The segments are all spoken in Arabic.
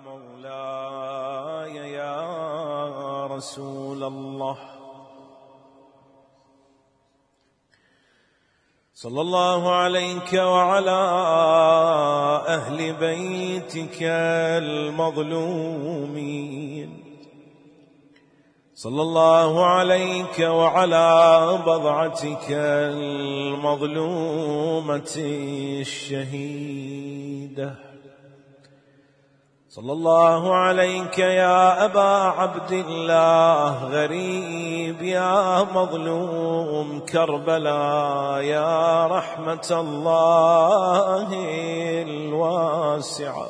مولاي يا رسول الله، صلى الله عليك وعلى أهل بيتك المظلومين، صلى الله عليك وعلى بضعتك المظلومة الشهيدة، صلى الله عليك يا أبا عبد الله غريب يا مظلوم كربلاء يا رحمة الله الواسعة،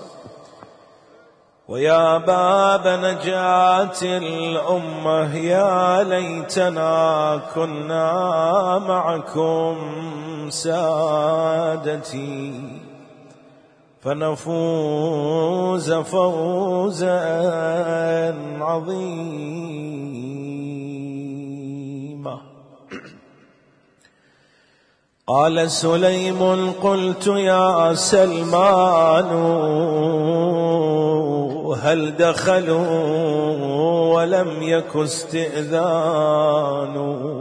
ويا باب نجاة الأمة، يا ليتنا كنا معكم سادتي فنفوز فوزا عظيما. قال سليم قلت يا سلمان هل دخلوا ولم يك استئذان؟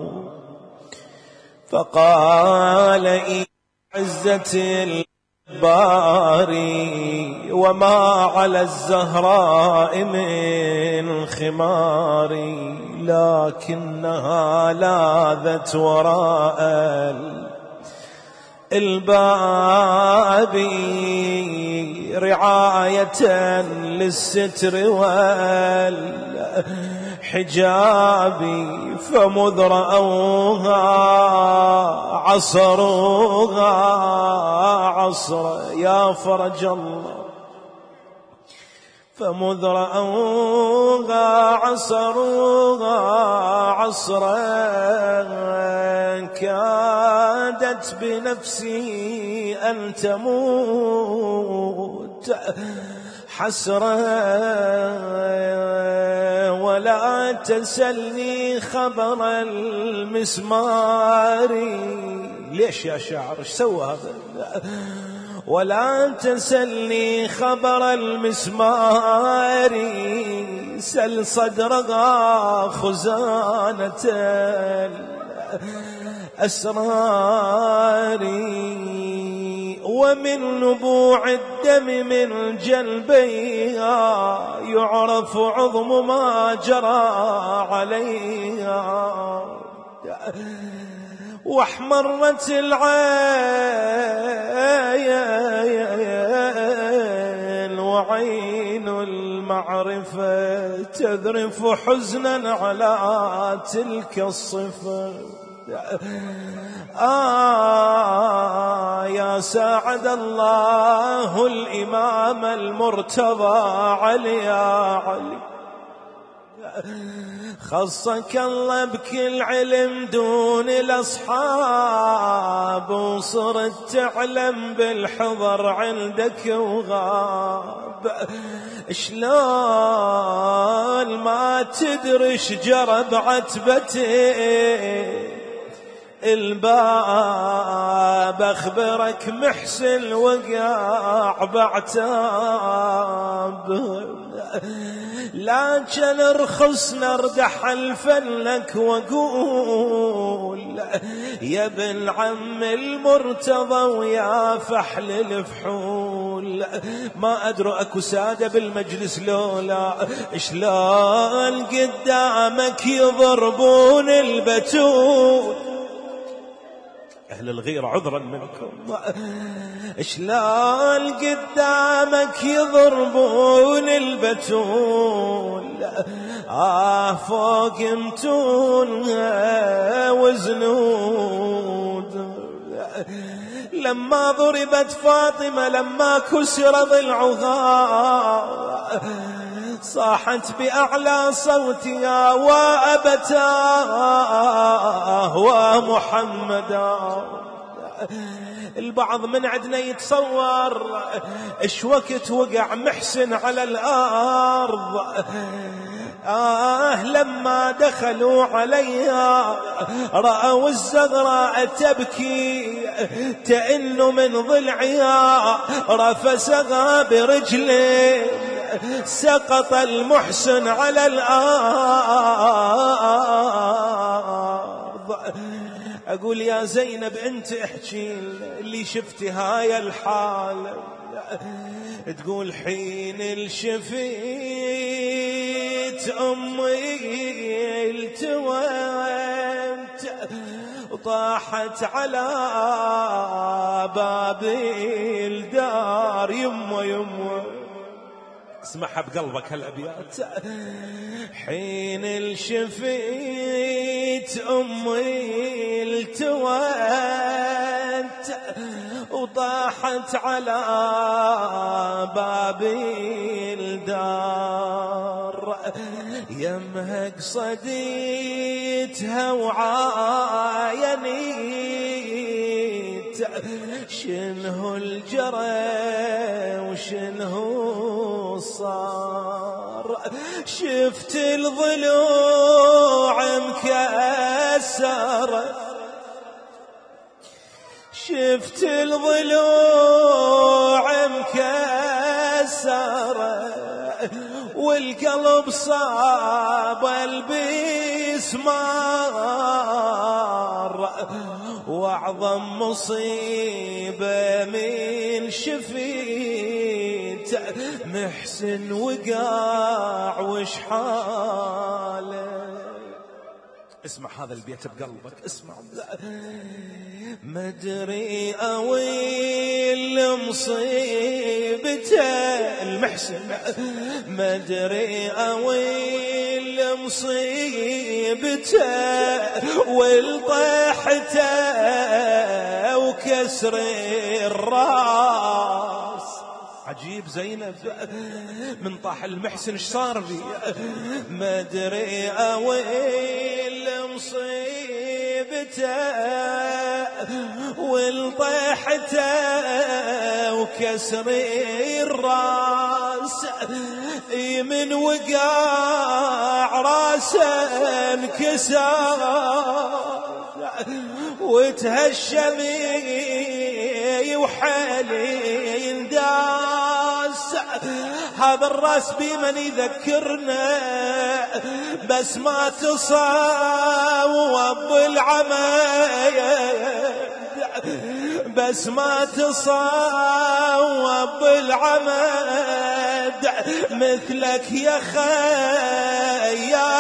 فقال إن عزة الباري وما على الزهراء من خماري، لكنها لاذت وراء الباب رعاية للستر والحجاب، فمذ رأوها عصروها عصر يا فرج الله، فمذ رأوها عصروها عصرا كادت بنفسي أن تموت حسرا، ولا تسلني خبر المسمار. ليش يا شاعر ايش سوى هذا؟ ولا تسلني خبر المسمار، سل صدرها خزانة الأسرار، ومن نبوع الدم من جلبيها يعرف عظم ما جرى عليها، واحمرت العين وعين المعرفة تذرف حزنا على تلك الصفة. يا ساعد الله الإمام المرتضى علي يا علي، خصك الله بكل علم دون الأصحاب، وصرت تعلم بالحضر عندك وغاب، شلون ما تدري شجرة بعتبتي الباب، أخبرك محسن وقع بعتاب، لكن ارخص نردح الفلك وقول يا ابن عم المرتضى ويا فحل الفحول، ما أدري أكو سادة بالمجلس لولا شلون قدامك يضربون البتول. أهل الغيرة عذرا منكم، شلون قدامك يضربون البتول، فوق متون وزنود. لما ضربت فاطمة لما كسر ضلعها صاحت بأعلى صوتها وأبتاه ومحمدا. البعض من عندنا يتصور ايش وقت وقع محسن على الأرض، لما دخلوا عليها رأوا الزغراء تبكي تئن من ضلعها، رفسها برجله سقط المحسن على الأرض. أقول يا زينب أنت احكي اللي شفتي هاي الحال. تقول حين الشفيت أمي التوت وطاحت على باب الدار. يمه اسمعها بقلبك هالأبيات. حين الشفيت أمي التوت وطاحت على باب الدار. يمها قصديتها وعاينيت شنه الجرى وشنه صار. شفت الضلوع مكسرة، شفت الضلوع مكسرة والقلب صاب البسمار. واعظم مصيبة من شفيت محسن وقاع وش حاله. اسمع هذا البيت بقلبك، اسمع. مدري أويل مصيبته المحسن، مدري أويل مصيبته والطيحته وكسر الراس. عجيب زينب من طاح المحسن ايش صار بي. مدري أويل مصيبته والطيحته وكسر الراس. من وقع راسه انكسر وتهشمي وحالي ينداس. هذا الراس بمن يذكرنا بس ما تصاوب العمى، بس ما تصاوب العمد مثلك يا خي يا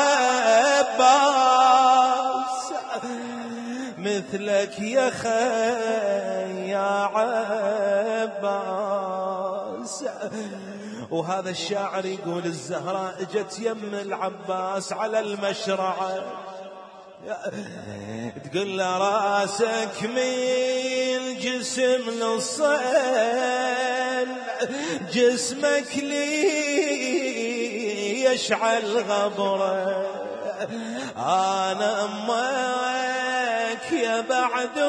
عباس، مثلك يا خي يا عباس. وهذا الشاعر يقول الزهراء اجت يم العباس على المشرعة تقول له راسك من جسم نصين جسمك لي يشعل غبره. أنا أمك يا بعد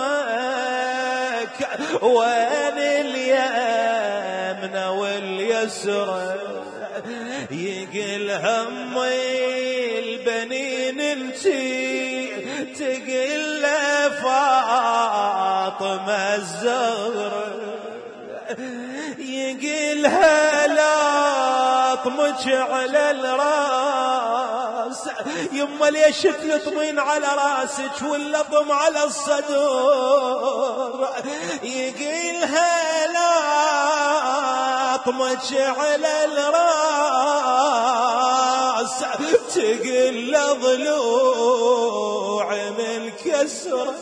أمك وين اليمنى واليسرى. يقل همي البنين انتي تقل فاطمة الزهرة. يقلها لاطمك على الراس يما ليش تلطمين على راسك واللطم على الصدور. يقلها لاطمك على الراس تقل ضلوع من كسرة.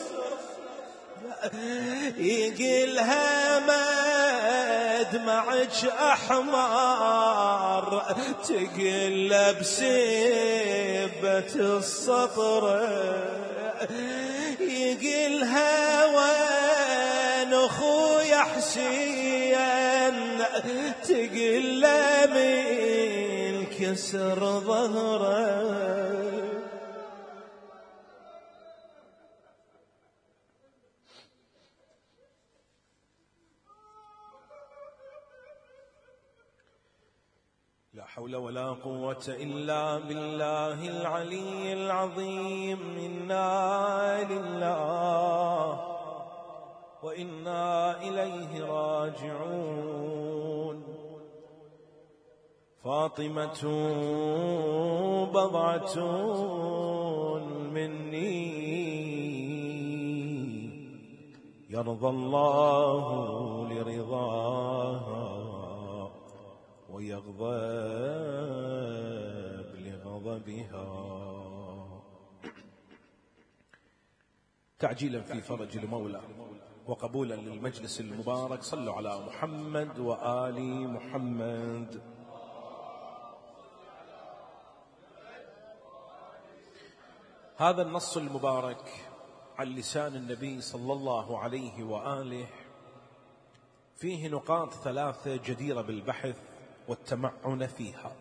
يقلها ما دمعك أحمر تقل بسبة السطر. يقلها وين أخويا حسين تقل من كسر ظهره. لا حول ولا قوة إلا بالله العلي العظيم. إنا لله وإنا إليه راجعون. فاطمة بضعة مني يرضى الله لرضاها ويغضب لغضبها. تعجيلا في فرج المولى وقبولا للمجلس المبارك، صلوا على محمد وآل محمد. هذا النص المبارك عن لسان النبي صلى الله عليه وآله فيه نقاط ثلاثة جديرة بالبحث والتمعن فيها.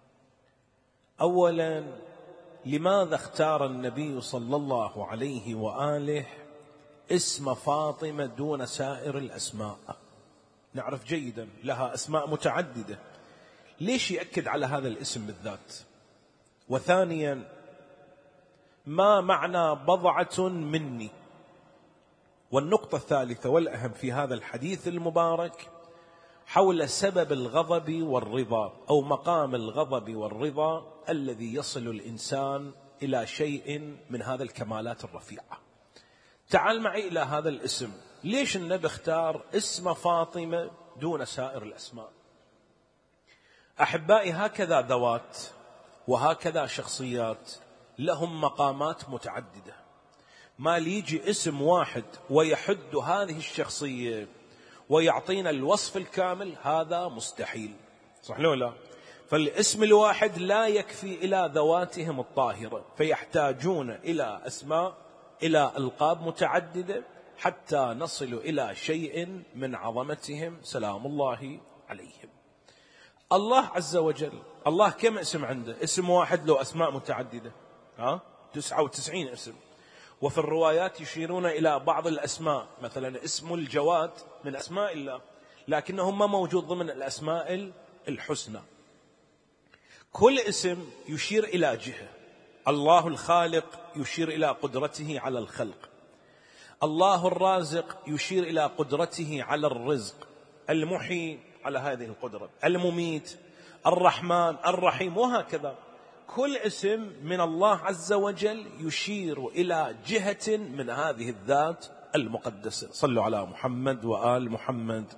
أولا، لماذا اختار النبي صلى الله عليه وآله اسم فاطمة دون سائر الأسماء؟ نعرف جيدا لها أسماء متعددة، ليش يأكد على هذا الاسم بالذات؟ وثانيا، ما معنى بضعة مني؟ والنقطة الثالثة والأهم في هذا الحديث المبارك حول سبب الغضب والرضا، أو مقام الغضب والرضا الذي يصل الإنسان إلى شيء من هذا الكمالات الرفيعة. تعال معي إلى هذا الاسم. ليش النبي اختار اسم فاطمة دون سائر الأسماء؟ أحبائي، هكذا ذوات وهكذا شخصيات لهم مقامات متعددة. ما ليجي اسم واحد ويحد هذه الشخصية ويعطينا الوصف الكامل، هذا مستحيل، صح لو لا؟ فالاسم الواحد لا يكفي إلى ذواتهم الطاهرة، فيحتاجون إلى أسماء، إلى ألقاب متعددة حتى نصل إلى شيء من عظمتهم سلام الله عليهم. الله عز وجل، الله كم اسم عنده؟ اسم واحد له أسماء متعددة، 99 اسم. وفي الروايات يشيرون إلى بعض الأسماء، مثلا اسم الجواد من أسماء الله، لكنه ما موجود ضمن الأسماء الحسنى. كل اسم يشير إلى جهة. الله الخالق يشير إلى قدرته على الخلق، الله الرازق يشير إلى قدرته على الرزق، المحيي على هذه القدرة، المميت، الرحمن، الرحيم، وهكذا. كل اسم من الله عز وجل يشير إلى جهة من هذه الذات المقدسة. صلوا على محمد وآل محمد.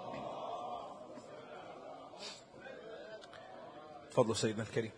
تفضلوا سيدنا الكريم.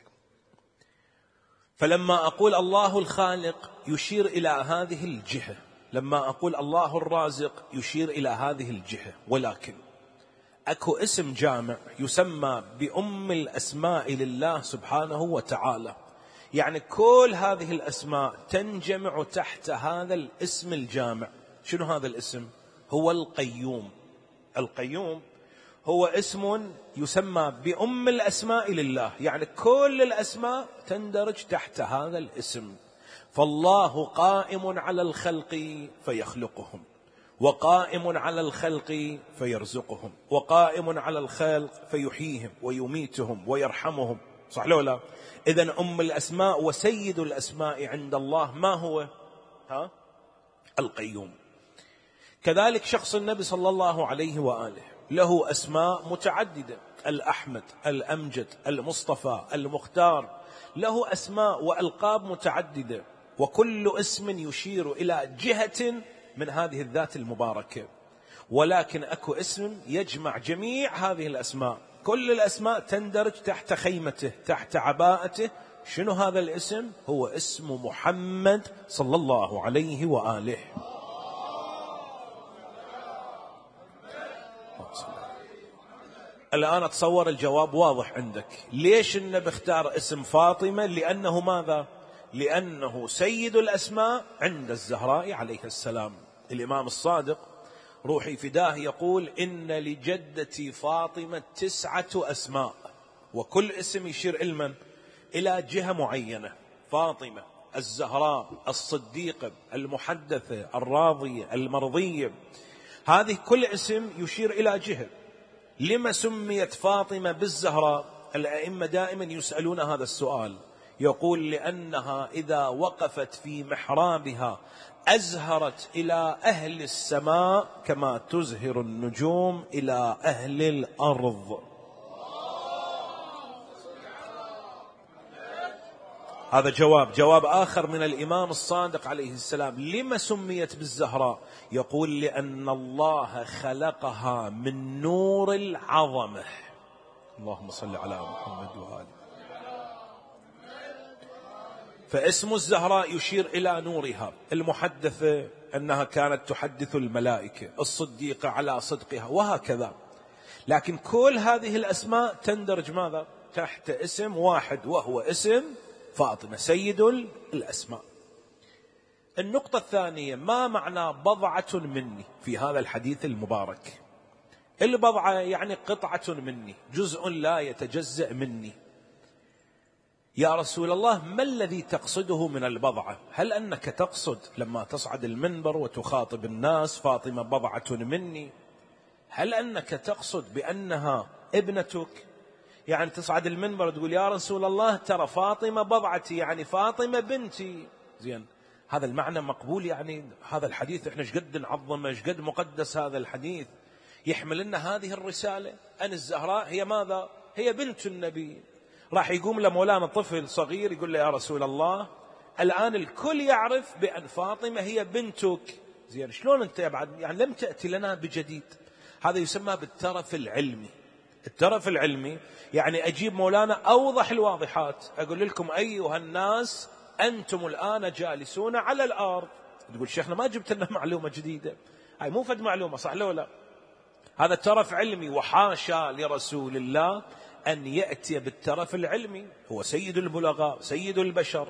فلما أقول الله الخالق يشير إلى هذه الجهة، لما أقول الله الرازق يشير إلى هذه الجهة، ولكن أكو اسم جامع يسمى بأم الأسماء لله سبحانه وتعالى، يعني كل هذه الأسماء تنجمع تحت هذا الاسم الجامع. شنو هذا الاسم؟ هو القيوم. القيوم هو اسم يسمى بأم الأسماء لله، يعني كل الأسماء تندرج تحت هذا الاسم. فالله قائم على الخلق فيخلقهم، وقائم على الخلق فيرزقهم، وقائم على الخلق فيحييهم ويميتهم ويرحمهم، صح لو لا؟ إذن أم الأسماء وسيد الأسماء عند الله ما هو؟ القيوم. كذلك شخص النبي صلى الله عليه وآله له أسماء متعددة، الأحمد، الأمجد، المصطفى، المختار، له أسماء وألقاب متعددة، وكل اسم يشير إلى جهة من هذه الذات المباركة. ولكن أكو اسم يجمع جميع هذه الأسماء، كل الأسماء تندرج تحت خيمته، تحت عباءته. شنو هذا الاسم؟ هو اسم محمد صلى الله عليه وآله. الآن أتصور الجواب واضح عندك. ليش النبي اختار اسم فاطمة؟ لأنه ماذا؟ لأنه سيد الأسماء عند الزهراء عليه السلام. الإمام الصادق روحي فداه يقول: إن لجدتي فاطمة 9 أسماء، وكل اسم يشير إلى جهة معينة. فاطمة، الزهراء، الصديقة، المحدثة، الراضية، المرضية، هذه كل اسم يشير إلى جهة. لما سميت فاطمة بالزهراء؟ الأئمة دائما يسألون هذا السؤال، يقول: لأنها إذا وقفت في محرابها أزهرت إلى أهل السماء كما تزهر النجوم إلى أهل الأرض. هذا جواب آخر من الإمام الصادق عليه السلام. لما سميت بالزهراء؟ يقول لأن الله خلقها من نور العظمة. اللهم صل على محمد وآله. فاسم الزهراء يشير إلى نورها. المحدثة أنها كانت تحدث الملائكة، الصديقة على صدقها، وهكذا. لكن كل هذه الأسماء تندرج ماذا؟ تحت اسم واحد، وهو اسم فاطمة، سيد الأسماء. النقطة الثانية، ما معنى بضعة مني في هذا الحديث المبارك؟ البضعة يعني قطعة مني، جزء لا يتجزأ مني. يا رسول الله، ما الذي تقصده من البضعة؟ هل أنك تقصد لما تصعد المنبر وتخاطب الناس فاطمة بضعة مني؟ هل أنك تقصد بأنها ابنتك؟ يعني تصعد المنبر تقول يا رسول الله ترى فاطمة بضعتي، يعني فاطمة بنتي. زين، هذا المعنى مقبول؟ يعني هذا الحديث احنا شقد نعظمه، شقد مقدس هذا الحديث، يحمل لنا هذه الرسالة أن الزهراء هي ماذا؟ هي بنت النبي. راح يقوم لمولانا طفل صغير يقول له يا رسول الله الآن الكل يعرف بأن فاطمة هي بنتك. زين، شلون أنت بعد يعني لم تأتي لنا بجديد؟ هذا يسمى بالترف العلمي. الترف العلمي يعني أجيب مولانا أوضح الواضحات، أقول لكم أيها الناس أنتم الآن جالسون على الأرض. تقول شيخنا ما جبت لنا معلومة جديدة، هاي مو فد معلومة، صح لو لا؟ هذا ترف علمي، وحاشا لرسول الله أن يأتي بالترف العلمي، هو سيد البلغاء سيد البشر.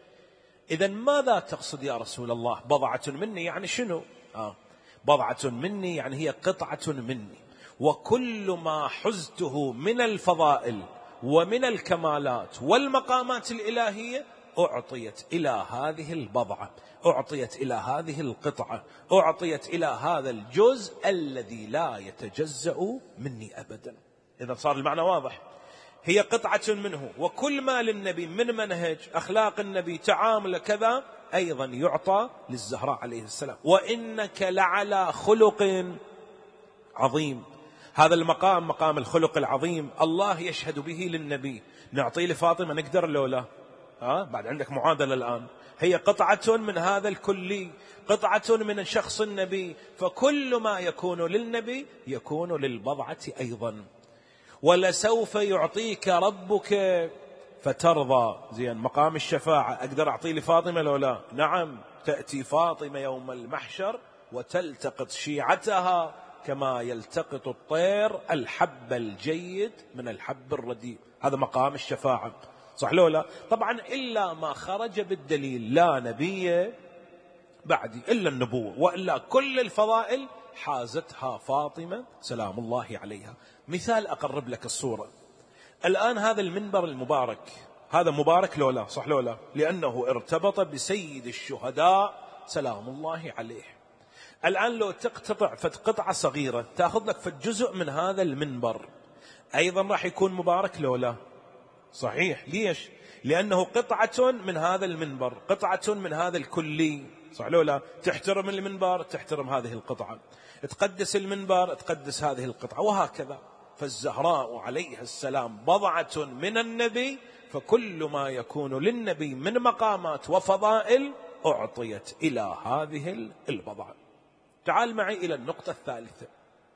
إذن ماذا تقصد يا رسول الله؟ بضعة مني يعني شنو؟ بضعة مني يعني هي قطعة مني، وكل ما حزته من الفضائل ومن الكمالات والمقامات الإلهية أعطيت إلى هذه البضعة، أعطيت إلى هذه القطعة، أعطيت إلى هذا الجزء الذي لا يتجزأ مني أبدا. إذا صار المعنى واضح، هي قطعة منه، وكل ما للنبي من منهج أخلاق النبي تعامل كذا أيضا يعطى للزهراء عليه السلام. وإنك لعلى خلق عظيم. هذا المقام مقام الخلق العظيم الله يشهد به للنبي، نعطيه لفاطمة نقدر لولا؟ بعد عندك معادلة الآن، هي قطعة من هذا الكلي، قطعة من شخص النبي، فكل ما يكون للنبي يكون للبضعة أيضا. ولسوف يعطيك ربك فترضى. زين، مقام الشفاعة أقدر أعطيه لفاطمة لولا؟ نعم، تأتي فاطمة يوم المحشر وتلتقط شيعتها كما يلتقط الطير الحب الجيد من الحب الرديء. هذا مقام الشفاعة، صح لولا؟ طبعا إلا ما خرج بالدليل، لا نبي بعدي إلا النبوة، وإلا كل الفضائل حازتها فاطمة سلام الله عليها. مثال أقرب لك الصورة. الآن هذا المنبر المبارك، هذا مبارك لولا؟ صح لولا؟ لأنه ارتبط بسيد الشهداء سلام الله عليه. الآن لو تقتطع قطعة صغيرة تأخذ لك فجزء من هذا المنبر، أيضا راح يكون مبارك لولا؟ صحيح. ليش؟ لأنه قطعة من هذا المنبر، قطعة من هذا الكلي، صح لولا؟ تحترم المنبر تحترم هذه القطعة، تقدس المنبر تقدس هذه القطعة، وهكذا. فالزهراء عليها السلام بضعة من النبي، فكل ما يكون للنبي من مقامات وفضائل أعطيت إلى هذه البضعة. تعال معي إلى النقطة الثالثة.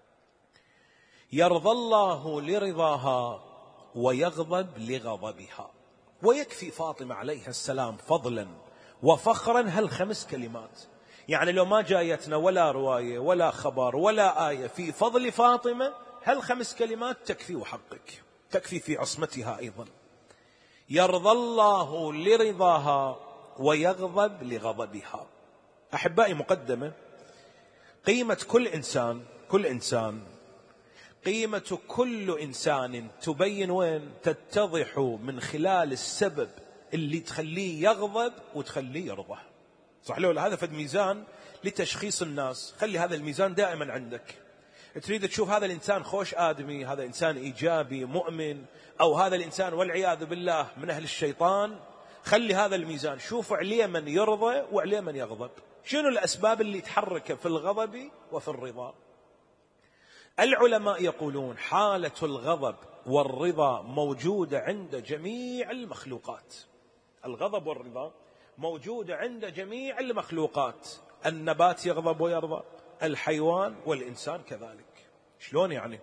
يرضى الله لرضاها ويغضب لغضبها. ويكفي فاطمة عليها السلام فضلا وفخرا هالخمس كلمات. يعني لو ما جايتنا ولا رواية ولا خبر ولا آية في فضل فاطمة، هالخمس كلمات تكفي وحقك، تكفي في عصمتها أيضا. يرضى الله لرضاها ويغضب لغضبها. أحبائي، مقدمة، قيمة كل إنسان قيمة كل إنسان تبين وين؟ تتضح من خلال السبب اللي تخليه يغضب وتخليه يرضى، صح لولا؟ هذا فد ميزان لتشخيص الناس، خلي هذا الميزان دائما عندك. تريد تشوف هذا الإنسان خوش آدمي، هذا إنسان إيجابي مؤمن، أو هذا الإنسان والعياذ بالله من أهل الشيطان، خلي هذا الميزان، شوف عليه من يرضى وعليه من يغضب. شنو الأسباب اللي تحرك في الغضب وفي الرضا؟ العلماء يقولون حالة الغضب والرضا موجودة عند جميع المخلوقات. الغضب والرضا موجودة عند جميع المخلوقات، النبات يغضب ويرضى، الحيوان والإنسان كذلك. شلون يعني؟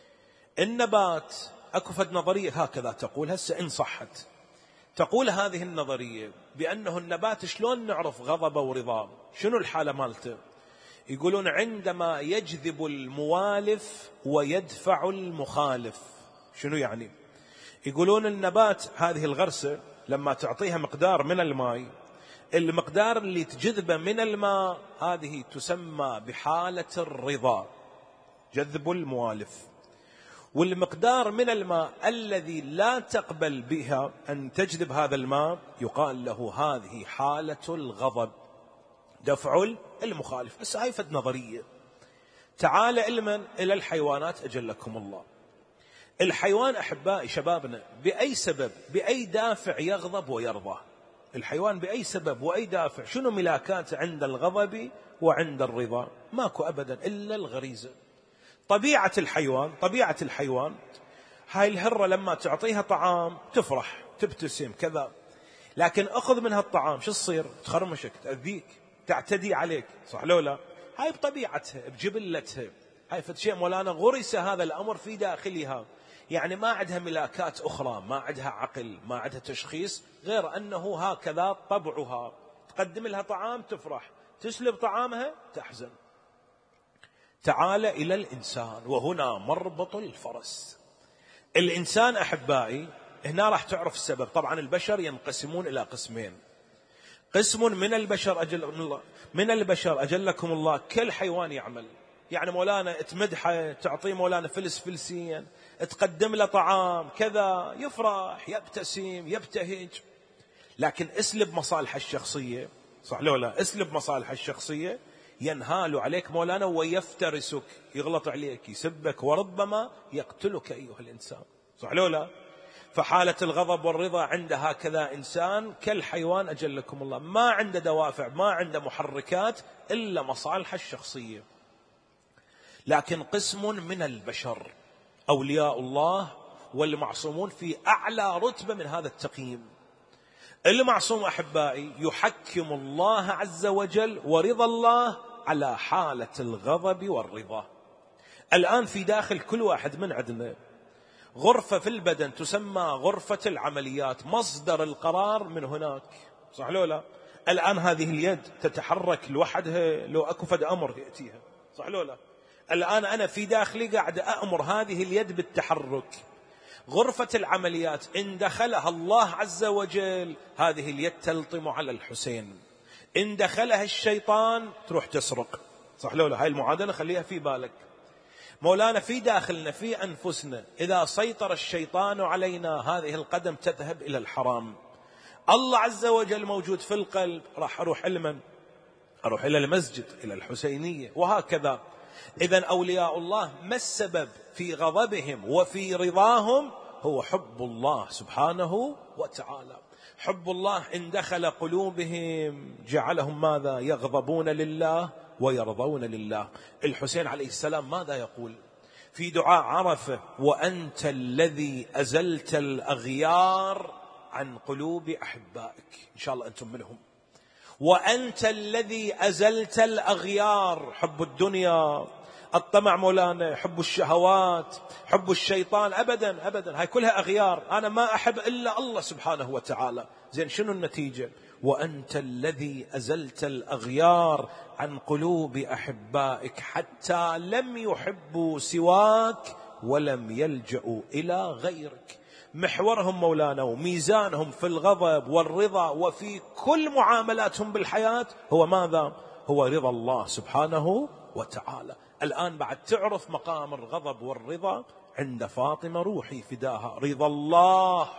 النبات أكو فد نظرية هكذا تقول، هسه إن صحت، تقول هذه النظرية بأنه النبات شلون نعرف غضبه ورضاه؟ شنو الحالة مالته؟ يقولون عندما يجذب الموالف ويدفع المخالف. شنو يعني؟ يقولون النبات هذه الغرسة لما تعطيها مقدار من الماء، المقدار اللي تجذبه من الماء هذه تسمى بحالة الرضا، جذب الموالف. والمقدار من الماء الذي لا تقبل بها أن تجذب هذا الماء يقال له هذه حالة الغضب، دفع المخالف. بس هاي فد نظرية. تعال علما إلى الحيوانات أجلكم الله. الحيوان أحبائي شبابنا بأي سبب بأي دافع يغضب ويرضى؟ الحيوان بأي سبب وأي دافع؟ شنو ملاكات عند الغضب وعند الرضا؟ ماكو أبدا إلا الغريزة. طبيعة الحيوان هاي الهرة لما تعطيها طعام تفرح تبتسم كذا، لكن أخذ منها الطعام شو تصير؟ تخرمشك، تأذيك، تعتدي عليك، صح لو لا؟ هاي بطبيعتها بجبلتها، هاي فشيء مولانا غرس هذا الأمر في داخلها، يعني ما عندها ملاكات أخرى، ما عندها عقل، ما عندها تشخيص، غير أنه هكذا طبعها. تقدم لها طعام تفرح، تسلب طعامها تحزن. تعال إلى الإنسان، وهنا مربط الفرس. الإنسان أحبائي هنا راح تعرف السبب. طبعا البشر ينقسمون إلى قسمين. قسم من البشر أجلكم الله كالحيوان يعمل، يعني مولانا تمدحه، تعطيه مولانا فلسين، تقدم له طعام كذا، يفرح يبتسم يبتهج. لكن اسلب مصالح الشخصية، صح لو لا؟ اسلب مصالح الشخصية ينهال عليك مولانا ويفترسك، يغلط عليك، يسبك، وربما يقتلك أيها الإنسان، صح لو لا؟ فحالة الغضب والرضا عند هكذا إنسان كالحيوان أجلكم الله، ما عنده دوافع، ما عنده محركات إلا مصالح الشخصية. لكن قسم من البشر أولياء الله والمعصومون في أعلى رتبة من هذا التقييم. المعصوم أحبائي يحكم الله عز وجل ورضا الله على حالة الغضب والرضا. الآن في داخل كل واحد من عندنا غرفة في البدن تسمى غرفة العمليات، مصدر القرار من هناك، صح لو لا؟ الآن هذه اليد تتحرك لوحدها لو أكو فد أمر يأتيها، صح لو لا؟ الآن أنا في داخلي قاعد أأمر هذه اليد بالتحرك. غرفة العمليات إن دخلها الله عز وجل هذه اليد تلطم على الحسين، إن دخلها الشيطان تروح تسرق، صح لو لا؟ هاي المعادلة خليها في بالك. مولانا في داخلنا في أنفسنا إذا سيطر الشيطان علينا هذه القدم تذهب إلى الحرام. الله عز وجل موجود في القلب، راح أروح إلى المسجد، إلى الحسينية، وهكذا. إذن أولياء الله ما السبب في غضبهم وفي رضاهم؟ هو حب الله سبحانه وتعالى. حب الله إن دخل قلوبهم جعلهم ماذا؟ يغضبون لله ويرضون لله. الحسين عليه السلام ماذا يقول في دعاء عرفة؟ وأنت الذي أزلت الأغيار عن قلوب أحبائك. إن شاء الله أنتم منهم. وأنت الذي أزلت الأغيار، حب الدنيا، الطمع مولانا، حب الشهوات، حب الشيطان، أبدا أبدا، هاي كلها أغيار. أنا ما أحب إلا الله سبحانه وتعالى. زين شنو النتيجة؟ وأنت الذي أزلت الأغيار عن قلوب أحبائك حتى لم يحبوا سواك ولم يلجأوا إلى غيرك. محورهم مولانا وميزانهم في الغضب والرضا وفي كل معاملاتهم بالحياة هو ماذا؟ هو رضا الله سبحانه وتعالى. الآن بعد تعرف مقام الغضب والرضا عند فاطمة روحي فداها. رضا الله،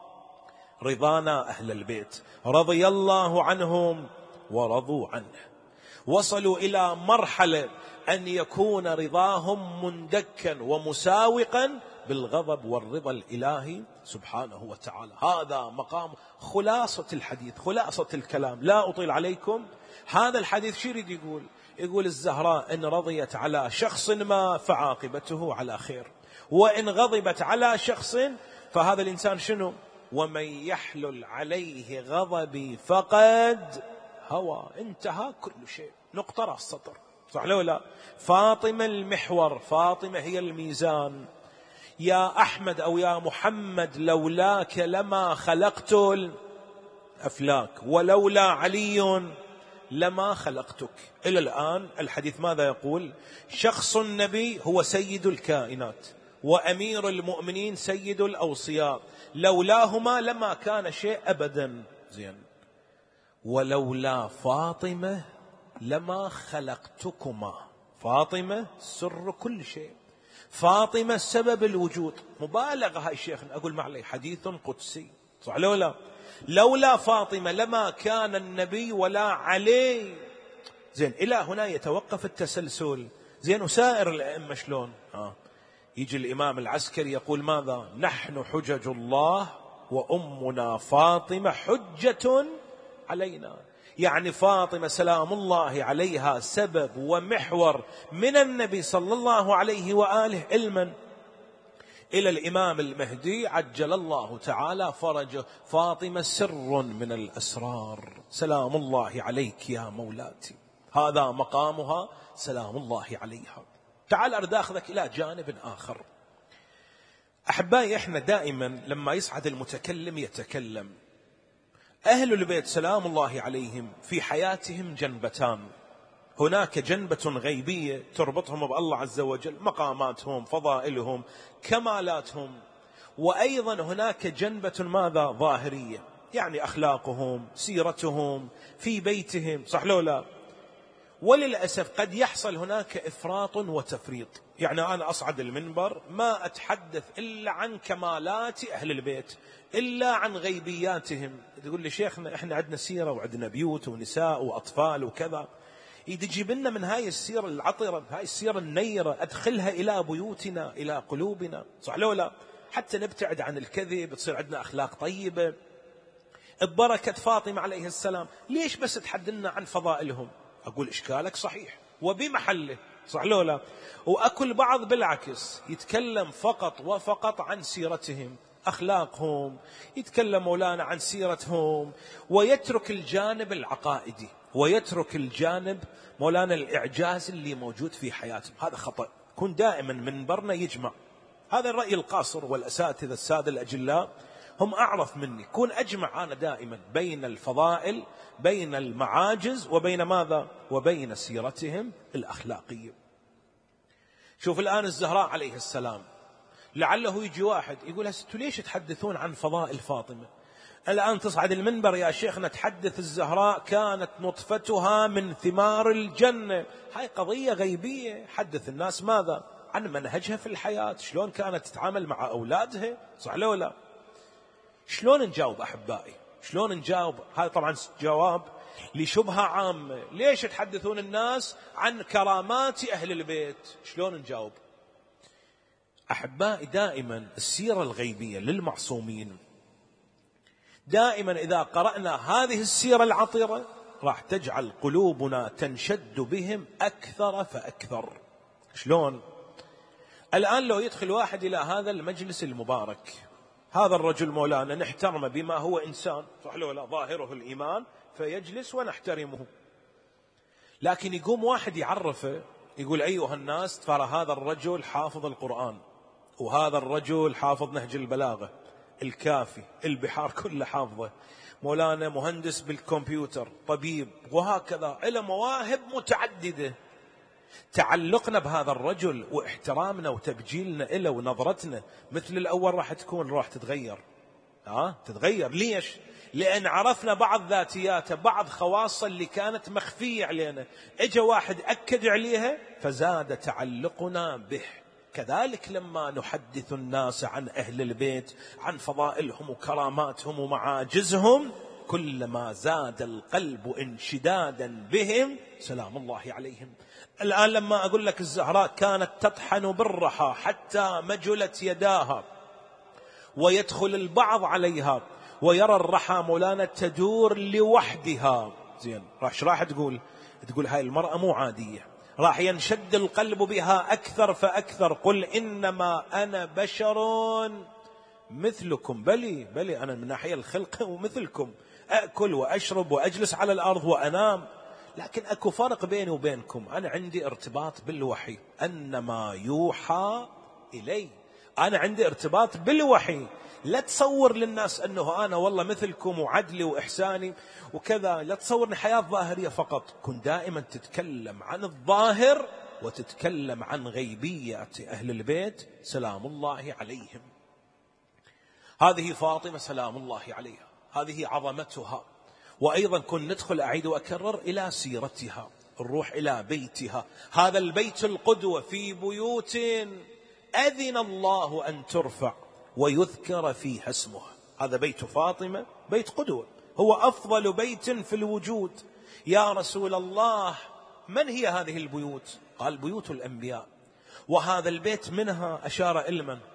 رضانا أهل البيت رضي الله عنهم ورضوا عنه. وصلوا إلى مرحلة أن يكون رضاهم مندكا ومساوقا بالغضب والرضا الإلهي سبحانه وتعالى. هذا مقام خلاصة الحديث، خلاصة الكلام، لا أطيل عليكم. هذا الحديث شو يريد يقول؟ يقول الزهراء إن رضيت على شخص ما فعاقبته على خير، وإن غضبت على شخص فهذا الإنسان شنو؟ ومن يحلل عليه غضبي فقد هوى. انتهى كل شيء، نقطة راس سطر، صح لو لا؟ فاطمة المحور، فاطمة هي الميزان. يا أحمد أو يا محمد لولاك لما خلقت الأفلاك، ولولا علي لما خلقتك. إلى الآن الحديث ماذا يقول؟ شخص النبي هو سيد الكائنات وأمير المؤمنين سيد الأوصياء، لولاهما لما كان شيء أبدا. زين، ولولا فاطمة لما خلقتكما. فاطمة سر كل شيء، فاطمة سبب الوجود. مبالغة هاي شيخنا، أقول معلي حديث قدسي، صح لو لا؟ لولا فاطمة لما كان النبي ولا علي. زين، إلى هنا يتوقف التسلسل. زين، وسائر الأئمة شلون؟ يجي الإمام العسكري يقول ماذا؟ نحن حجج الله وأمنا فاطمة حجة علينا. يعني فاطمة سلام الله عليها سبب ومحور من النبي صلى الله عليه وآله علما إلى الإمام المهدي عجل الله تعالى فرجه. فاطمة سر من الأسرار، سلام الله عليك يا مولاتي، هذا مقامها سلام الله عليها. تعال أريد أخذك إلى جانب آخر. أحبائي، إحنا دائما لما يصعد المتكلم يتكلم. أهل البيت سلام الله عليهم في حياتهم جنبتان، هناك جنبة غيبية تربطهم بالله عز وجل، مقاماتهم، فضائلهم، كمالاتهم، وأيضا هناك جنبة ماذا؟ ظاهرية، يعني أخلاقهم، سيرتهم في بيتهم، صح لو لا؟ وللأسف قد يحصل هناك إفراط وتفريط. يعني أنا أصعد المنبر ما أتحدث إلا عن كمالات أهل البيت، إلا عن غيبياتهم. تقول لي شيخنا إحنا عندنا سيرة وعندنا بيوت ونساء وأطفال وكذا، يجيب لنا من هاي السيرة العطرة، هاي السيرة النيرة، أدخلها إلى بيوتنا، إلى قلوبنا، صح لو لا؟ حتى نبتعد عن الكذب، تصير عندنا أخلاق طيبة. البركة فاطمة عليه السلام، ليش بس تحدثنا عن فضائلهم؟ أقول إشكالك صحيح وبمحله، صح لو لا؟ وأكل بعض بالعكس يتكلم فقط وفقط عن سيرتهم، أخلاقهم، يتكلم مولانا عن سيرتهم، ويترك الجانب العقائدي، ويترك الجانب مولانا الإعجاز اللي موجود في حياتهم. هذا خطأ. كن دائما منبرنا يجمع. هذا الرأي القاصر، والأساتذة السادة الأجلاء هم أعرف مني. كون أجمع أنا دائما بين الفضائل، بين المعاجز، وبين ماذا؟ وبين سيرتهم الأخلاقية. شوف الآن الزهراء عليه السلام، لعله يجي واحد يقول هستو ليش تحدثون عن فضائل فاطمة؟ الآن تصعد المنبر يا شيخنا تحدث الزهراء كانت نطفتها من ثمار الجنة. هاي قضية غيبية. حدث الناس ماذا؟ عن منهجها في الحياة، شلون كانت تتعامل مع أولادها، صح لو لا؟ شلون نجاوب أحبائي؟ شلون نجاوب؟ هذا طبعا جواب لشبهة عامة. ليش تحدثون الناس عن كرامات أهل البيت؟ شلون نجاوب؟ أحبائي، دائما السيرة الغيبية للمعصومين، دائما إذا قرأنا هذه السيرة العطرة راح تجعل قلوبنا تنشد بهم أكثر فأكثر. شلون؟ الآن لو يدخل واحد إلى هذا المجلس المبارك، هذا الرجل مولانا نحترمه بما هو إنسان، صح له لا؟ ظاهره الإيمان، فيجلس ونحترمه. لكن يقوم واحد يعرفه يقول أيها الناس ترى هذا الرجل حافظ القرآن، وهذا الرجل حافظ نهج البلاغة، الكافي، البحار كله حافظه، مولانا مهندس بالكمبيوتر، طبيب، وهكذا، إلى مواهب متعددة. تعلقنا بهذا الرجل واحترامنا وتبجيلنا إله ونظرتنا مثل الأول راح تكون، راح تتغير. تتغير. ليش؟ لأن عرفنا بعض ذاتياته، بعض خواصه اللي كانت مخفية علينا، اجى واحد أكد عليها فزاد تعلقنا به. كذلك لما نحدث الناس عن أهل البيت، عن فضائلهم وكراماتهم ومعاجزهم، كلما زاد القلب انشدادا بهم سلام الله عليهم. الآن لما أقول لك الزهراء كانت تطحن بالرحى حتى مجلت يداها، ويدخل البعض عليها ويرى الرحى مولانا تدور لوحدها. زين، راح تقول هاي المرأة مو عادية، راح ينشد القلب بها أكثر فأكثر. قل إنما أنا بشر مثلكم. بلي أنا من ناحية الخلق ومثلكم، أكل وأشرب وأجلس على الأرض وأنام، لكن أكو فرق بيني وبينكم. أنا عندي ارتباط بالوحي، أنما يوحى إلي. أنا عندي ارتباط بالوحي. لا تصور للناس أنه أنا والله مثلكم وعدلي وإحساني وكذا. لا تصورني حياة ظاهرية فقط. كن دائما تتكلم عن الظاهر وتتكلم عن غيبيات أهل البيت سلام الله عليهم. هذه فاطمة سلام الله عليها، هذه عظمتها. وأيضا كن ندخل، أعيد وأكرر، إلى سيرتها، نروح إلى بيتها. هذا البيت القدوة في بيوت أذن الله أن ترفع ويذكر فيها اسمه. هذا بيت فاطمة، بيت قدوة، هو أفضل بيت في الوجود. يا رسول الله من هي هذه البيوت؟ قال بيوت الأنبياء. وهذا البيت منها أشار إلى من؟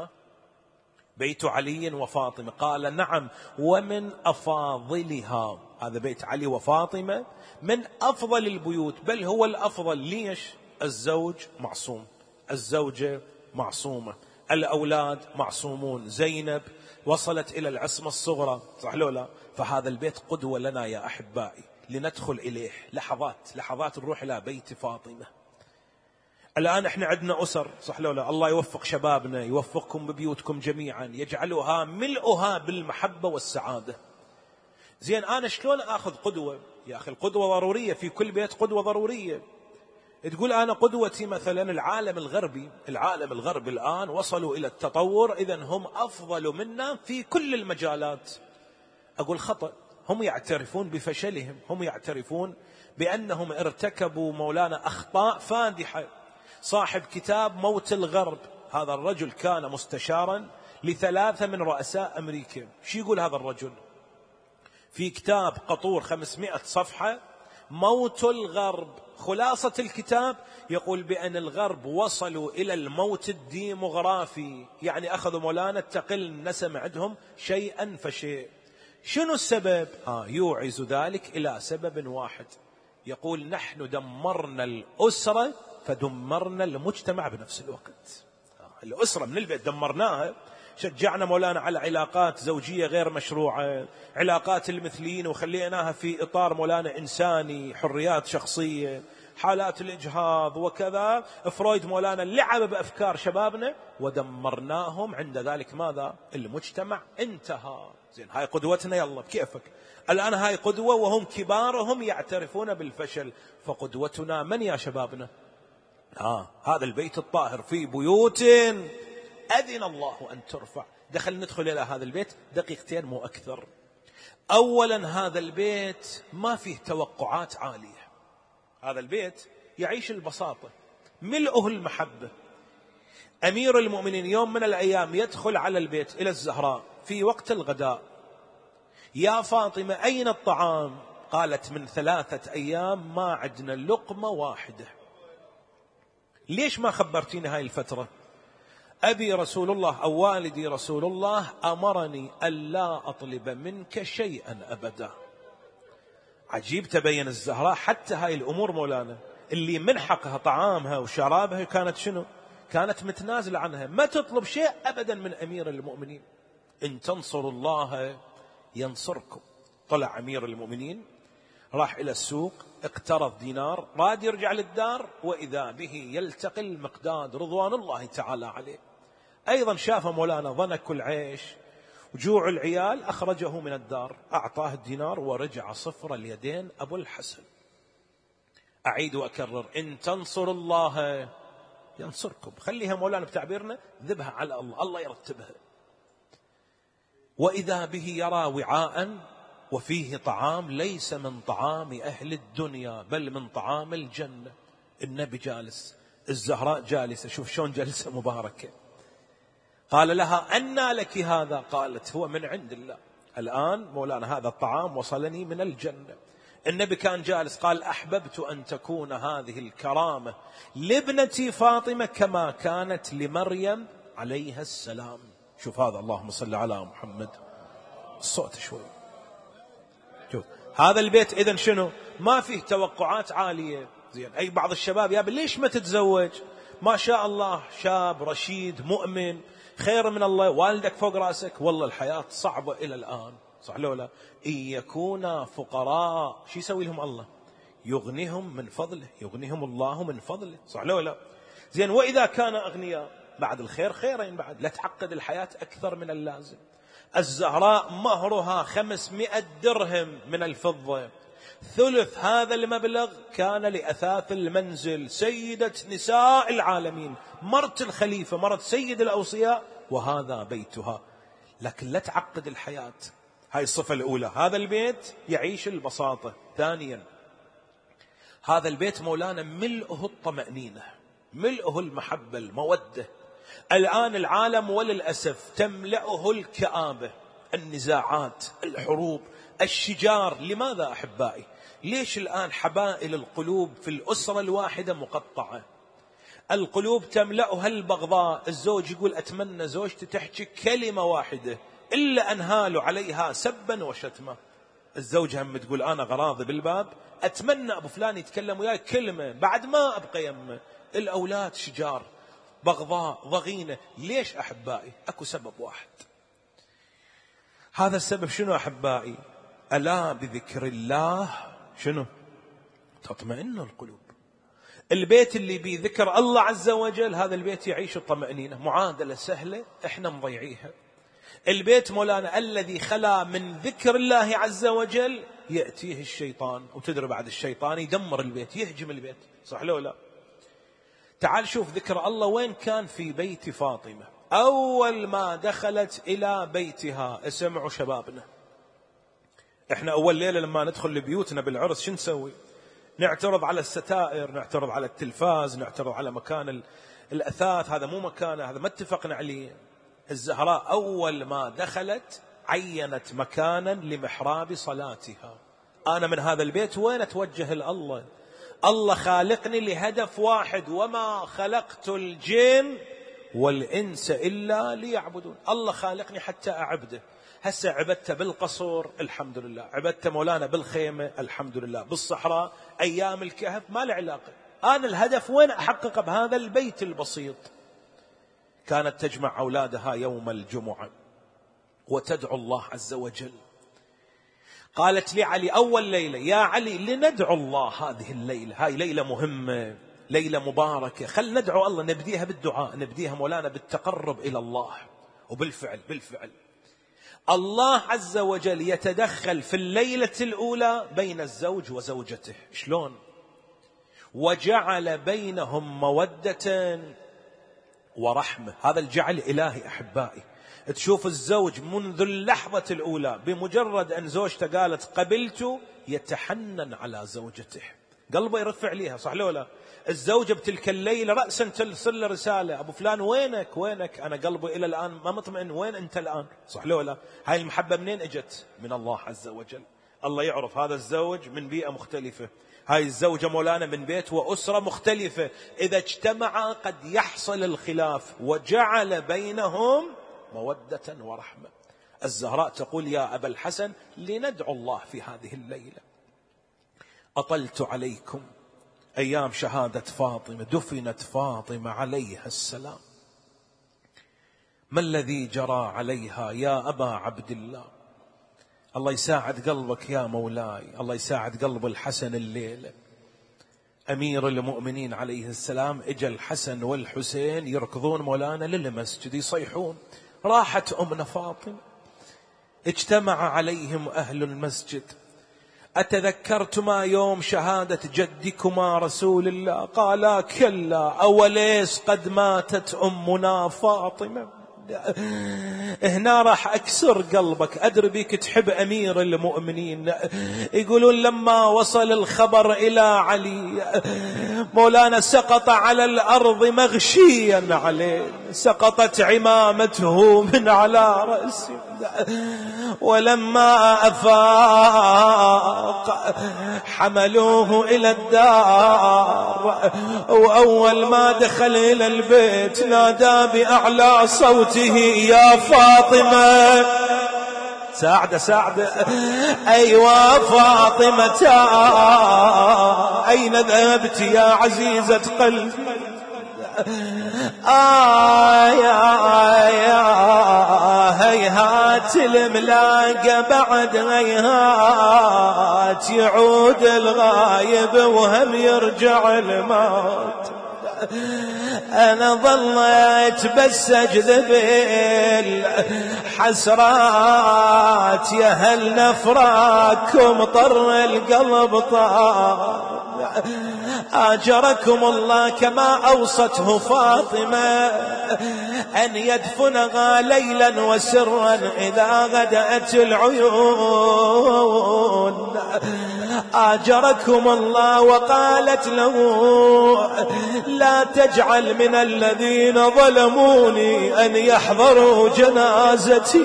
بيت علي وفاطمة. قال نعم ومن أفاضلها. هذا بيت علي وفاطمة من أفضل البيوت، بل هو الأفضل. ليش؟ الزوج معصوم، الزوجة معصومة، الأولاد معصومون، زينب وصلت إلى العصمة الصغرى، صح لو لا؟ فهذا البيت قدوة لنا يا أحبائي، لندخل إليه. لحظات نروح إلى بيت فاطمة. الآن احنا عندنا أسر، صح لو لا؟ الله يوفق شبابنا، يوفقكم ببيوتكم جميعا، يجعلها ملؤها بالمحبة والسعادة. زين، أنا شلون أخذ قدوة؟ يا أخي القدوة ضرورية، في كل بيت قدوة ضرورية. تقول أنا قدوتي مثلا العالم الغربي. العالم الغربي الآن وصلوا إلى التطور، إذن هم أفضل منا في كل المجالات. أقول خطأ. هم يعترفون بفشلهم، هم يعترفون بأنهم ارتكبوا مولانا أخطاء فادحة. صاحب كتاب موت الغرب، هذا الرجل كان مستشارا ل3 من رؤساء أمريكا. شو يقول هذا الرجل في كتاب قطور 500 صفحة؟ موت الغرب. خلاصة الكتاب يقول بأن الغرب وصلوا إلى الموت الديموغرافي، يعني أخذوا مولانا تقل النسم عندهم شيئا فشيء. شنو السبب؟ يوعز ذلك إلى سبب واحد. يقول نحن دمرنا الأسرة فدمرنا المجتمع بنفس الوقت. الأسرة من البيت دمرناها، شجعنا مولانا على علاقات زوجية غير مشروعة، علاقات المثليين، وخليناها في إطار مولانا إنساني، حريات شخصية، حالات الإجهاض وكذا. فرويد مولانا لعب بأفكار شبابنا ودمرناهم. عند ذلك ماذا؟ المجتمع انتهى. زين، هاي قدوتنا، يلا بكيفك. الآن هاي قدوة وهم كبارهم يعترفون بالفشل. فقدوتنا من يا شبابنا؟ هذا البيت الطاهر في بيوت أذن الله أن ترفع. ندخل إلى هذا البيت دقيقتين مو أكثر. أولا هذا البيت ما فيه توقعات عالية. هذا البيت يعيش البساطة، ملؤه المحبة. أمير المؤمنين يوم من الأيام يدخل على البيت إلى الزهراء في وقت الغداء: يا فاطمة أين الطعام؟ قالت من 3 أيام ما عندنا لقمة واحدة. ليش ما خبرتيني هاي الفترة؟ أبي رسول الله أو والدي رسول الله أمرني ألا أطلب منك شيئا أبدا. عجيب، تبين الزهراء حتى هاي الأمور مولانا اللي من حقها طعامها وشرابها كانت شنو؟ كانت متنازلة عنها، ما تطلب شيء أبدا من أمير المؤمنين. إن تنصروا الله ينصركم. طلع أمير المؤمنين راح إلى السوق، اقترض دينار، راد يرجع للدار، وإذا به يلتقي المقداد رضوان الله تعالى عليه. أيضا شاف مولانا ضنك العيش وجوع العيال، أخرجه من الدار، أعطاه الدينار ورجع صفر اليدين أبو الحسن. أعيد وأكرر: إن تنصر الله ينصركم. خليها مولانا بتعبيرنا ذبها على الله، الله يرتبها. وإذا به يرى وعاء وفيه طعام ليس من طعام أهل الدنيا بل من طعام الجنة. النبي جالس، الزهراء جالسة، شوف شون جلسة مباركة. قال لها: أنى لك هذا؟ قالت: هو من عند الله. الآن مولانا هذا الطعام وصلني من الجنة. النبي كان جالس، قال: أحببت أن تكون هذه الكرامة لابنتي فاطمة كما كانت لمريم عليها السلام. شوف هذا، اللهم صل على محمد. الصوت شوي. شوف هذا البيت إذن شنو؟ ما فيه توقعات عالية. زين، أي بعض الشباب: يا ليش ما تتزوج؟ ما شاء الله شاب رشيد مؤمن، خير من الله، والدك فوق رأسك. والله الحياة صعبة إلى الآن، صح لو لا؟ إن يكونا فقراء شو يسوي لهم الله؟ يغنيهم من فضله، يغنيهم الله من فضله، صح لو لا؟ زين، وإذا كان أغنياء بعد الخير خيرين، بعد لا تعقد الحياة أكثر من اللازم. الزهراء مهرها 500 درهم من الفضة، ثلث هذا المبلغ كان لأثاث المنزل، سيدة نساء العالمين، مرت الخليفة، مرت سيد الأوصياء، وهذا بيتها. لكن لا تعقد الحياة. هاي الصفة الأولى، هذا البيت يعيش البساطة. ثانيا، هذا البيت مولانا ملئه الطمأنينة، ملئه المحبة المودة. الآن العالم وللأسف تملأه الكآبة، النزاعات، الحروب، الشجار. لماذا أحبائي؟ ليش الآن حبائل القلوب في الأسرة الواحدة مقطعة؟ القلوب تملأها البغضاء. الزوج يقول أتمنى زوجتي تحكي كلمة واحدة إلا أنهال عليها سبا وشتما. الزوجة هم تقول أنا غراضي بالباب، أتمنى أبو فلان يتكلم وياي كلمة بعد ما أبقى يمه. الأولاد شجار، بغضاء، ضغينة. ليش أحبائي؟ أكو سبب واحد. هذا السبب شنو أحبائي؟ ألا بذكر الله شنو؟ تطمئن القلوب. البيت اللي بذكر الله عز وجل هذا البيت يعيش الطمأنينة. معادلة سهلة احنا مضيعيها. البيت مولانا الذي خلا من ذكر الله عز وجل يأتيه الشيطان، وتدري بعد الشيطان يدمر البيت، يهجم البيت، صح لو لا؟ تعال شوف ذكر الله وين كان في بيت فاطمة. أول ما دخلت إلى بيتها، اسمعوا شبابنا، احنا أول ليلة لما ندخل لبيوتنا بالعرس شو نسوي؟ نعترض على الستائر، نعترض على التلفاز، نعترض على مكان الأثاث، هذا مو مكانه، هذا ما اتفقنا عليه. الزهراء أول ما دخلت عينت مكانا لمحراب صلاتها. أنا من هذا البيت وين أتوجه لله؟ الله خالقني لهدف واحد، وما خلقت الجن والإنس إلا ليعبدون. الله خالقني حتى أعبده. هسه عبدته بالقصر الحمد لله، عبدته مولانا بالخيمة الحمد لله، بالصحراء أيام الكهف ما له علاقة. أنا الهدف وين أحقق بهذا البيت البسيط. كانت تجمع أولادها يوم الجمعة وتدعو الله عز وجل. قالت لعلي أول ليلة: يا علي لندعو الله هذه الليلة، هاي ليلة مهمة، ليلة مباركة، خل ندعو الله، نبديها بالدعاء، نبديها مولانا بالتقرب إلى الله. وبالفعل الله عز وجل يتدخل في الليلة الأولى بين الزوج وزوجته. شلون؟ وجعل بينهم مودة ورحمة. هذا الجعل إلهي أحبائي. تشوف الزوج منذ اللحظة الأولى بمجرد أن زوجته قالت قبلت يتحنن على زوجته، قلبه يرفع ليها، صح لو لا؟ الزوجة بتلك الليلة رأسا ترسل رسالة: أبو فلان وينك؟ أنا قلبي إلى الآن ما مطمئن، وين أنت الآن؟ صح لو لا؟ هاي المحبة منين أجت؟ من الله عز وجل. الله يعرف هذا الزوج من بيئة مختلفة، هاي الزوجة مولانا من بيت وأسرة مختلفة، إذا اجتمعا قد يحصل الخلاف، وجعل بينهم مودة ورحمة. الزهراء تقول: يا أبا الحسن لندعو الله في هذه الليلة. أطلت عليكم أيام شهادة فاطمة، دفنت فاطمة عليها السلام، ما الذي جرى عليها يا أبا عبد الله؟ الله يساعد قلبك يا مولاي، الله يساعد قلب الحسن الليلة. أمير المؤمنين عليه السلام إجا الحسن والحسين يركضون مولانا للمسجد يصيحون. راحت أمنا فاطمة، اجتمع عليهم أهل المسجد: أتذكرتما يوم شهادة جدكما رسول الله؟ قالا: كلا، أوليس قد ماتت أمنا فاطمة؟ هنا راح أكسر قلبك، أدري بيك تحب أمير المؤمنين. يقولون لما وصل الخبر إلى علي مولانا سقط على الأرض مغشيا عليه، سقطت عمامته من على رأسه، ولما أفاق حملوه إلى الدار، وأول ما دخل إلى البيت نادى بأعلى صوته: يا فاطمة. ساعدة أيوة فاطمة، أين ذهبت يا عزيزة قلبي؟ يا هيهات الملاقى بعد هيهات، يعود الغايب وهم يرجع الموت. أنا ظليت بس أجذب الحسرات، يا هل نفراكم طر القلب طار. آجركم الله كما أوصته فاطمة أن يدفنها ليلا وسرا إذا غدأت العيون. آجركم الله وقالت له لا تجعل من الذين ظلموني أن يحضروا جنازتي.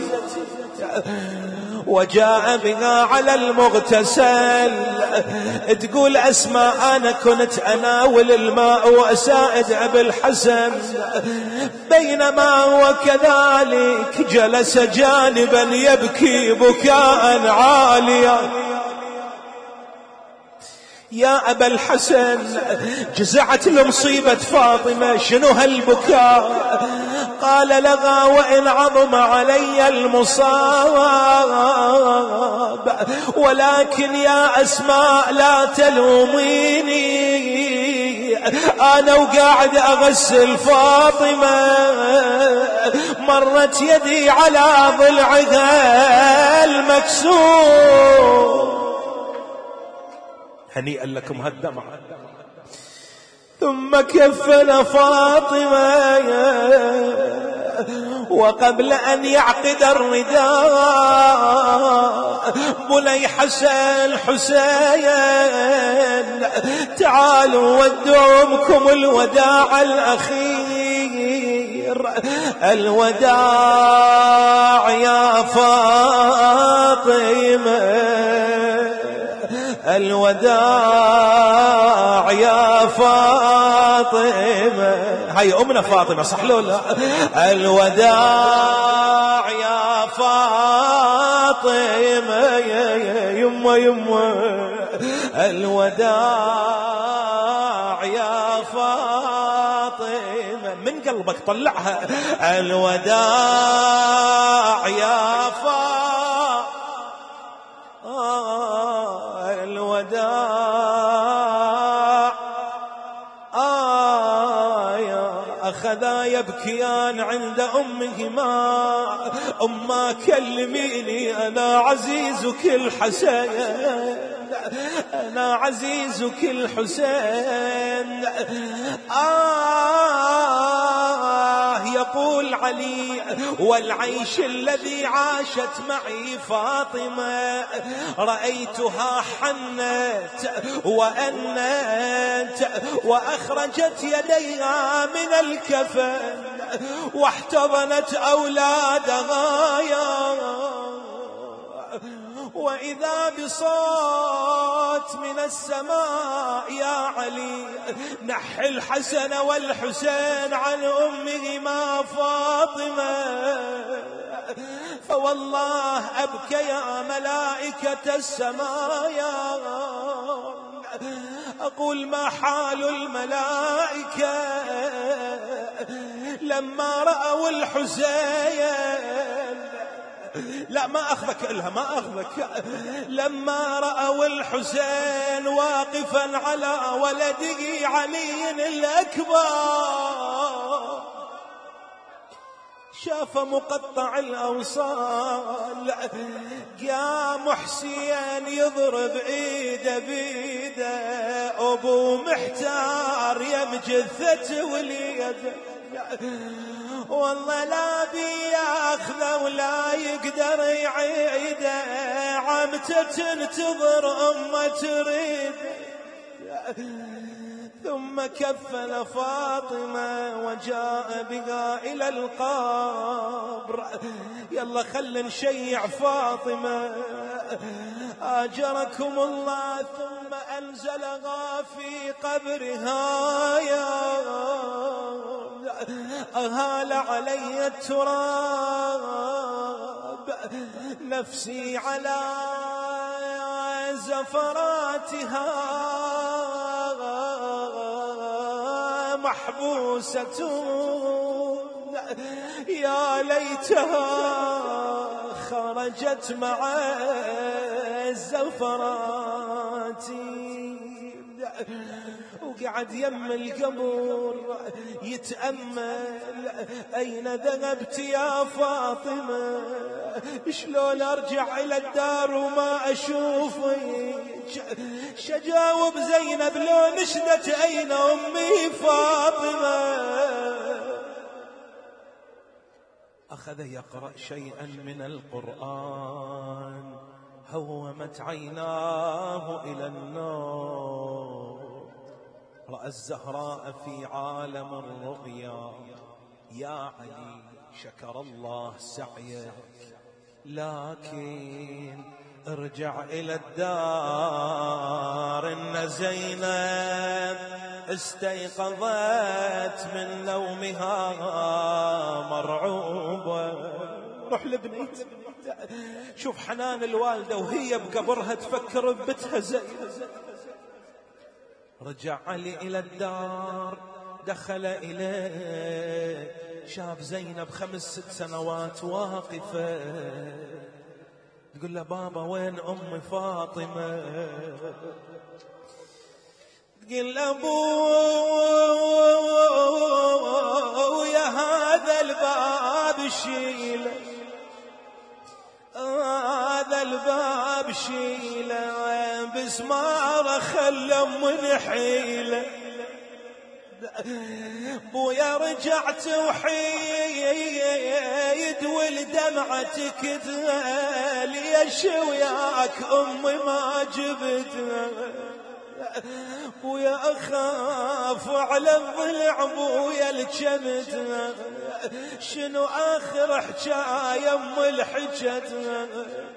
وجاء بها على المغتسل، تقول أسماء أنا كنت أناول الماء وأساعد أبي الحسن، بينما هو كذلك جلس جانبا يبكي بكاء عاليا. يا أبا الحسن جزعت لمصيبة فاطمة، شنو هالبكاء؟ قال لها وإن عظم علي المصاب، ولكن يا أسماء لا تلوميني، أنا وقاعد أغسل فاطمة مرت يدي على ضلعها المكسور. هنيئا لكم هالدمع. ثم كفن فاطمة وقبل أن يعقد الرداء بني حسن حسين تعالوا ودوا أمكم الوداع الأخير. الوداع يا فاطمة، الوداع يا فاطمة. هاي أمنا فاطمة صح لو لا؟ الوداع يا فاطمة يما يما، الوداع يا فاطمة. من قلبك طلعها، الوداع يا فاطمة، الوداع. أخذا يبكيان عند أمهما، أما كلميني أنا عزيزك الحسين، أنا عزيزك الحسين. يقول علي والعيش الذي عاشت معي فاطمة رأيتها حنت وأنت وأخرجت يديها من الكفن واحتضنت أولادها وإذا بصوت من السماء يا علي نحي الحسن والحسين عن أمهما فاطمة. فوالله أبكى يا ملائكة السماء، أقول ما حال الملائكة لما رأوا الحسين. لا ما أخذك إلها، ما أخذك. لما رأوا الحسين واقفا على ولده علي الأكبر، شاف مقطع الأوصال، قام حسين يضرب ايده بيده، أبو محتار يم جثته وليده، والله لا بياخذه ولا يقدر يعيده، عمته تنتظر أمه تريد. ثم كفن فاطمة وجاء بها إلى القبر. يلا خلنا نشيع فاطمة آجركم الله. ثم أنزلها في قبرها، يا أهال علي التراب، نفسي على زفراتها محبوسة يا ليتها خرجت مع الزفرات. وقعد يم القبر يتأمل أين ذهبت يا فاطمة، شلون أرجع إلى الدار وما أشوفك. شجاوب زينب لو نشدت أين أمي فاطمة. أخذ يقرأ شيئا من القرآن، هومت عيناه إلى النور، رأى الزهراء في عالم الرؤيا. يا علي شكر الله سعيك، لكن ارجع إلى الدار، إن زينب استيقظت من نومها مرعوبة. روح لبنيت، شوف حنان الوالدة وهي بقبرها تفكر ببتها زينب. رجع علي إلى الدار، دخل إليه، شاف زينب 5-6 سنوات واقفة، تقول له بابا وين أم فاطمة؟ تقول له أبويا هذا الباب شيله، هذا الباب شيله، بسماره خلى من حيله. بويا رجعت وحيد والدمعتك ليش وياك أمي ما جبتها. بويا أخاف على الضلع بويا الجمتها، شنو آخر حجاية أم الحجتها.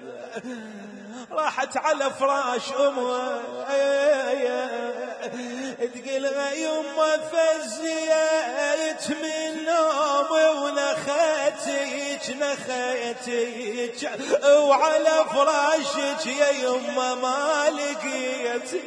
راحت على فراش أمها تقلها يما فزيت من نومي ونخيتك وعلى فراشك يا يما ما لقيت.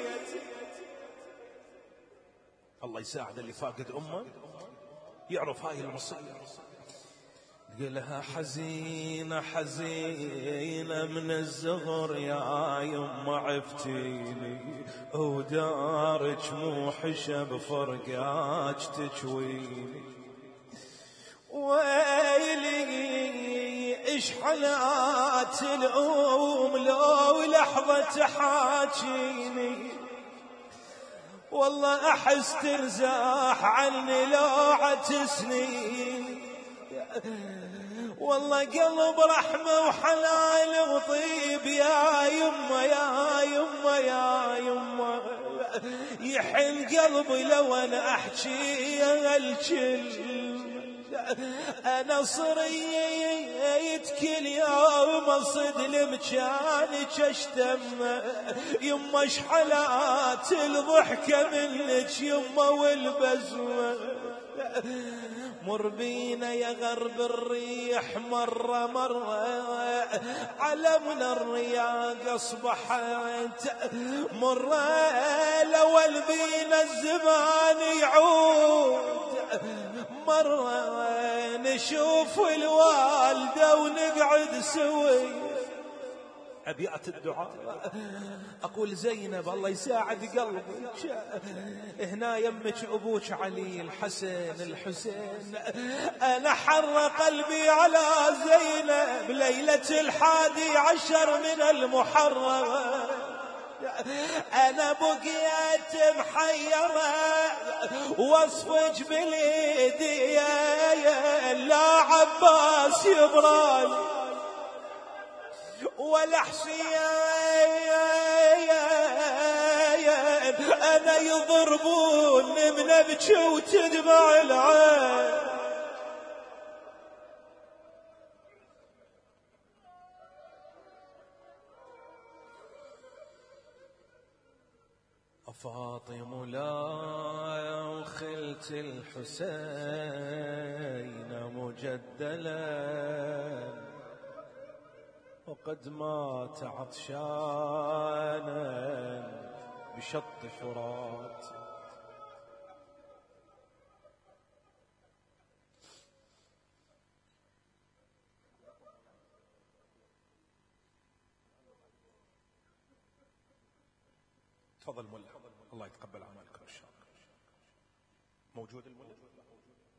الله يساعد اللي فاقد أمه يعرف هاي المصيبة. قلها حزينة حزينة من الزهر يا يما عفتيني، ودارك مو حشب فرقاك تجويني. ويلي إش حالات الأم لو لحظة تحاكيني، والله أحس ترزاح عني لوعة سنين. والله قلب رحمة وحلال وطيب يا يما يا يما يا يما، يحن قلبي لو أنا أحكي الكل. أنا صريت كل يوم أصد لمكانك أشتم، يما شحلات الضحكة منك يما والبزمة. مر بينا يا غرب الريح مرة على من الرياق أصبحت مرة، لول بينا الزمان يعود مرة، نشوف الوالدة ونقعد سوي. أبيات الدعاء أقول زينب الله يساعد قلبك، هنا يمك أبوك علي الحسن الحسين. أنا حر قلبي على زينب ليلة 11 من المحرم، أنا بقيت محيرة وصفك باليدي لا عباس يبراني ولا حسين، أنا يضربوني من أبكي وتدمع العين. فاطم لا خلت الحسين مجدلا، وقد مات عطشانا بشط فرات. تفضل ملا، الله يتقبل اعمالكم ان شاء الله. موجود الملا؟